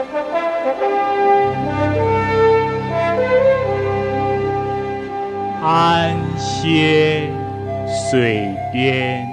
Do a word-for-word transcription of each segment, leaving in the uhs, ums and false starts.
安歇水边。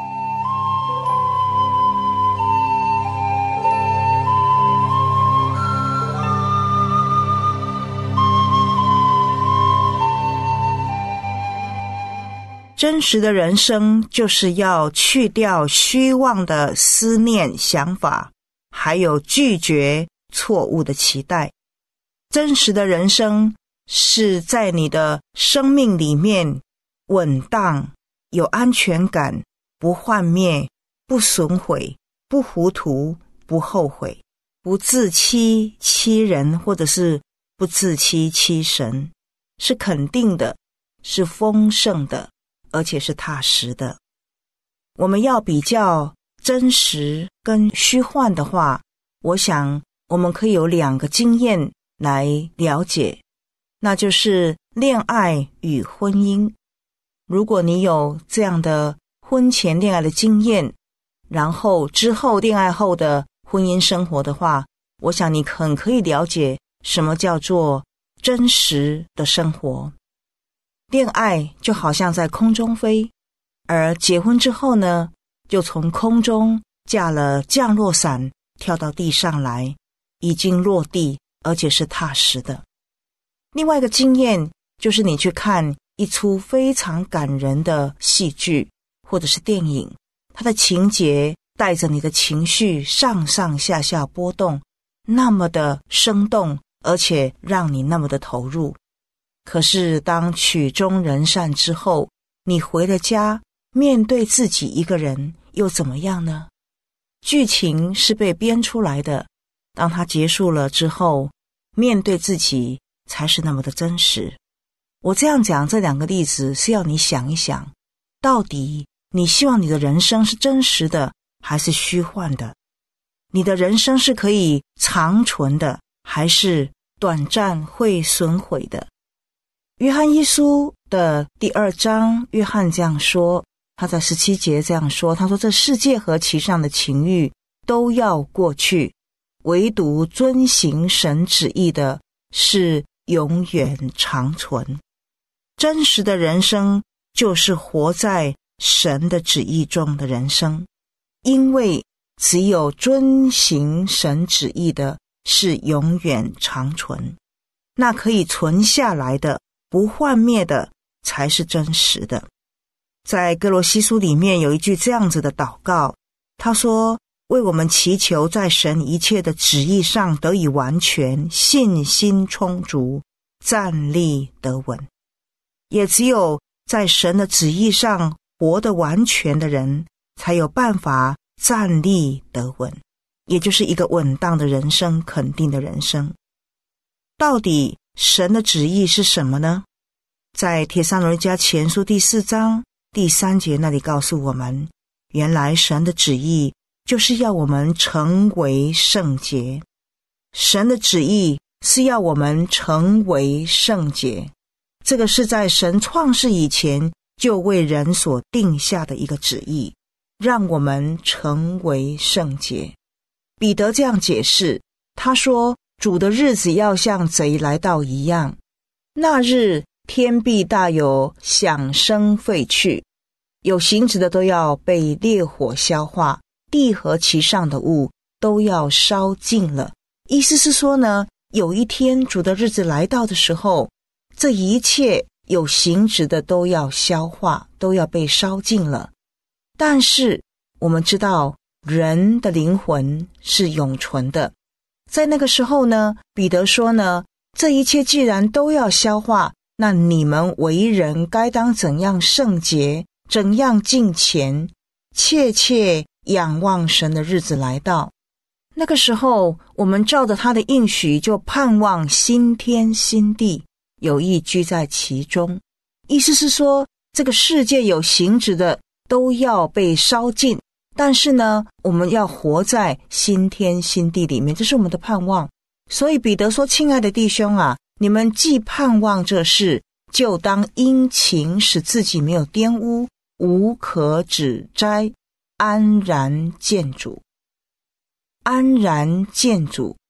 真实的人生就是要去掉虚妄的思念想法，还有拒绝错误的期待。真实的人生是在你的生命里面稳当，有安全感，不幻灭，不损毁，不糊涂，不后悔，不自欺欺人，或者是不自欺欺神，是肯定的，是丰盛的，而且是踏实的。我们要比较真实跟虚幻的话，我想我们可以有两个经验来了解，那就是恋爱与婚姻。如果你有这样的婚前恋爱的经验，然后之后恋爱后的婚姻生活的话，我想你很可以了解什么叫做真实的生活。恋爱就好像在空中飞，而结婚之后呢，就从空中架了降落伞跳到地上来，已经落地，而且是踏实的。另外一个经验就是你去看一出非常感人的戏剧或者是电影，它的情节带着你的情绪上上下下波动，那么的生动，而且让你那么的投入。可是当曲终人散之后，你回了家，面对自己一个人，又怎么样呢？剧情是被编出来的，当它结束了之后，面对自己才是那么的真实。我这样讲这两个例子是要你想一想，到底你希望你的人生是真实的还是虚幻的？你的人生是可以长存的，还是短暂会损毁的？约翰一书的第二章，约翰这样说，他在十七节这样说，他说这世界和其上的情欲都要过去，唯独遵行神旨意的是永远长存。真实的人生就是活在神的旨意中的人生，因为只有遵行神旨意的是永远长存，那可以存下来的不幻灭的才是真实的。在哥罗西书里面有一句这样子的祷告，他说为我们祈求在神一切的旨意上得以完全，信心充足，站立得稳。也只有在神的旨意上活得完全的人，才有办法站立得稳，也就是一个稳当的人生，肯定的人生。到底神的旨意是什么呢？在帖撒罗尼迦前书第四章第三节那里告诉我们，原来神的旨意就是要我们成为圣洁。神的旨意是要我们成为圣洁，这个是在神创世以前就为人所定下的一个旨意，让我们成为圣洁。彼得这样解释，他说主的日子要像贼来到一样，那日天必大有响声废去，有形质的都要被烈火消化，地和其上的物都要烧尽了。意思是说呢，有一天主的日子来到的时候，这一切有形质的都要消化，都要被烧尽了。但是我们知道人的灵魂是永存的，在那个时候呢，彼得说呢，这一切既然都要消化，那你们为人该当怎样圣洁，怎样敬虔，切切仰望神的日子来到。那个时候我们照着他的应许，就盼望新天新地，有意居在其中。意思是说，这个世界有形质的都要被烧尽，但是呢，我们要活在新天新地里面，这是我们的盼望。所以彼得说，亲爱的弟兄啊，你们既盼望这事，就当殷勤，使自己没有玷污，无可指摘，安然见主。安然见主，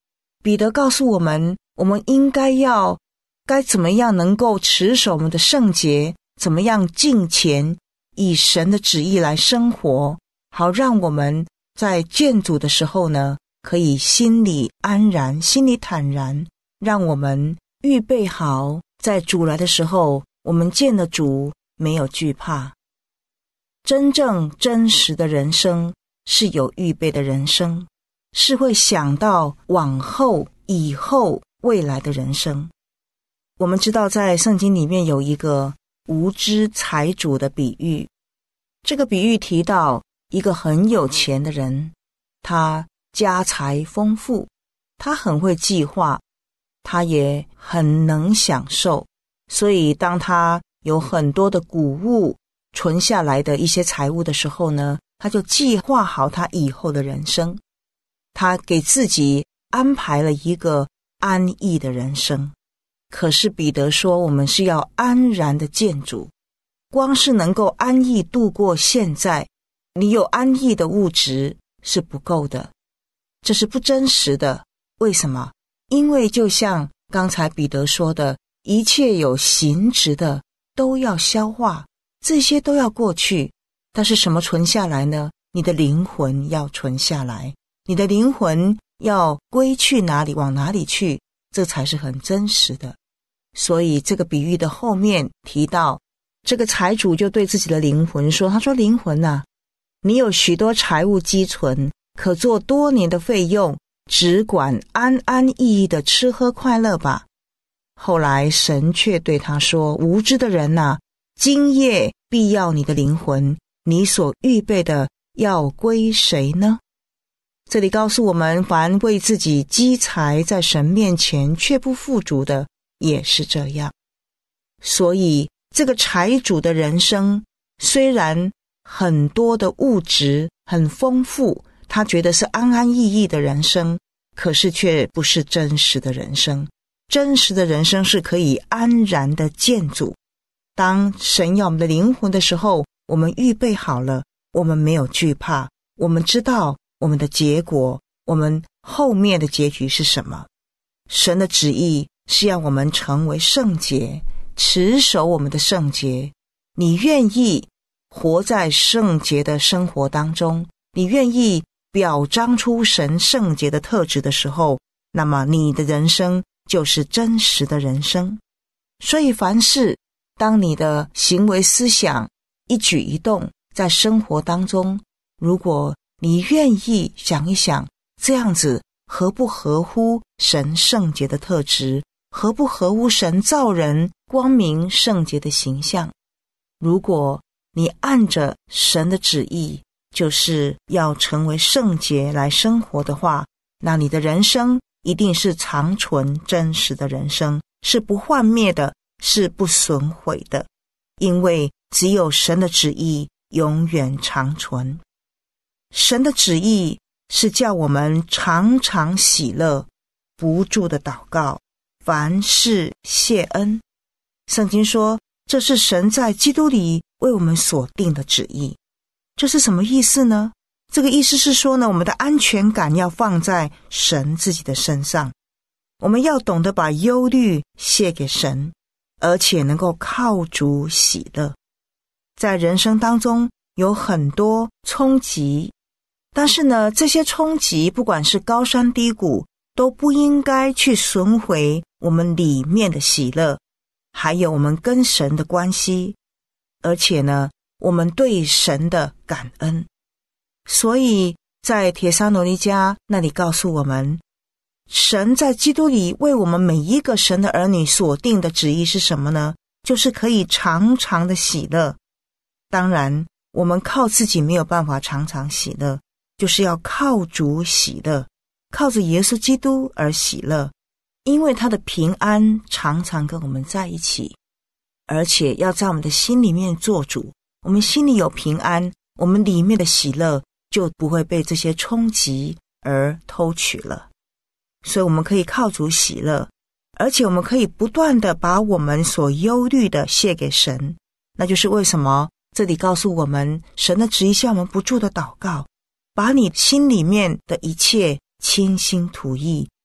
彼得告诉我们，我们应该要该怎么样能够持守我们的圣洁，怎么样敬虔，以神的旨意来生活，好让我们在见主的时候呢，可以心里安然，心里坦然，让我们预备好，在主来的时候，我们见了主没有惧怕。真正真实的人生是有预备的人生，是会想到往后以后未来的人生。我们知道在圣经里面有一个无知财主的比喻，这个比喻提到一个很有钱的人，他家财丰富，他很会计划，他也很能享受，所以当他有很多的谷物存下来的一些财物的时候呢，他就计划好他以后的人生，他给自己安排了一个安逸的人生。可是彼得说，我们是要安然的见主，光是能够安逸度过现在，你有安逸的物质是不够的，这是不真实的。为什么？因为就像刚才彼得说的，一切有形质的都要消化，这些都要过去，但是什么存下来呢？你的灵魂要存下来，你的灵魂要归去哪里，往哪里去，这才是很真实的。所以这个比喻的后面提到，这个财主就对自己的灵魂说，他说，灵魂啊，你有许多财物积存，可做多年的费用，只管安安逸逸的吃喝快乐吧。后来神却对他说，无知的人啊，今夜必要你的灵魂，你所预备的要归谁呢？这里告诉我们，凡为自己积财在神面前却不富足的，也是这样。所以这个财主的人生虽然很多的物质很丰富，他觉得是安安逸逸的人生，可是却不是真实的人生。真实的人生是可以安然的见主。当神要我们的灵魂的时候，我们预备好了，我们没有惧怕，我们知道我们的结果，我们后面的结局是什么。神的旨意是要我们成为圣洁，持守我们的圣洁。你愿意活在圣洁的生活当中，你愿意表彰出神圣洁的特质的时候，那么你的人生就是真实的人生。所以凡事，当你的行为思想一举一动在生活当中，如果你愿意想一想，这样子合不合乎神圣洁的特质，合不合乎神造人光明圣洁的形象。如果你按着神的旨意，就是要成为圣洁来生活的话，那你的人生一定是长存真实的人生，是不幻灭的，是不损毁的，因为只有神的旨意永远长存。神的旨意是叫我们常常喜乐，不住的祷告，凡事谢恩。圣经说，这是神在基督里为我们所定的旨意。这是什么意思呢？这个意思是说呢，我们的安全感要放在神自己的身上，我们要懂得把忧虑卸给神，而且能够靠主喜乐。在人生当中有很多冲击，但是呢，这些冲击不管是高山低谷，都不应该去损毁我们里面的喜乐，还有我们跟神的关系，而且呢，我们对神的感恩。所以在帖撒罗尼迦那里告诉我们，神在基督里为我们每一个神的儿女所定的旨意是什么呢？就是可以常常的喜乐。当然我们靠自己没有办法常常喜乐，就是要靠主喜乐，靠着耶稣基督而喜乐，因为他的平安常常跟我们在一起，而且要在我们的心里面做主。我们心里有平安，我们里面的喜乐就不会被这些冲击而偷取了。所以我们可以靠主喜乐，而且我们可以不断的把我们所忧虑的卸给神。那就是为什么这里告诉我们，神的旨意是要我们不住的祷告，把你心里面的一切倾心吐意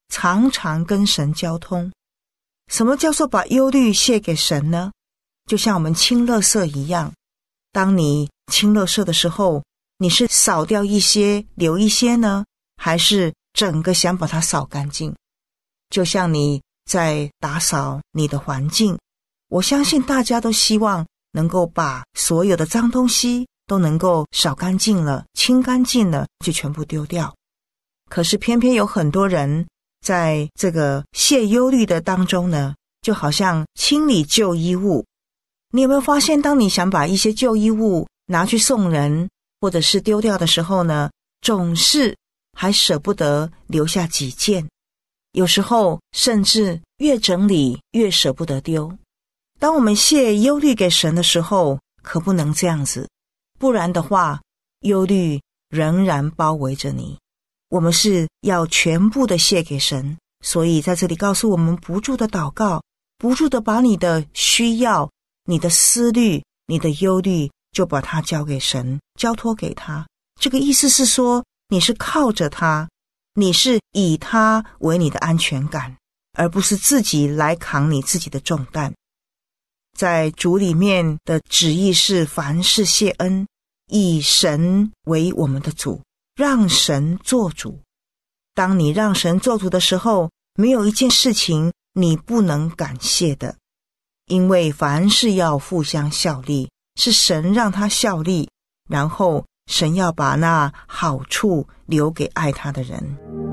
常常跟神交通。什么叫做把忧虑卸给神呢？就像我们清垃圾一样，当你清垃圾的时候，你是扫掉一些留一些呢，还是整个想把它扫干净？就像你在打扫你的环境，我相信大家都希望能够把所有的脏东西都能够扫干净了，清干净了，就全部丢掉。可是偏偏有很多人在这个卸忧虑的当中呢，就好像清理旧衣物。你有没有发现，当你想把一些旧衣物拿去送人或者是丢掉的时候呢，总是还舍不得留下几件，有时候甚至越整理越舍不得丢。当我们卸忧虑给神的时候，可不能这样子，不然的话，忧虑仍然包围着你。我们是要全部的卸给神，所以在这里告诉我们，不住的祷告，不住的把你的需要、你的思虑、你的忧虑，就把它交给神，交托给他。这个意思是说，你是靠着他，你是以他为你的安全感，而不是自己来扛你自己的重担。在主里面的旨意是凡事谢恩，以神为我们的主，让神做主。当你让神做主的时候，没有一件事情你不能感谢的，因为凡事要互相效力，是神让他效力，然后神要把那好处留给爱他的人。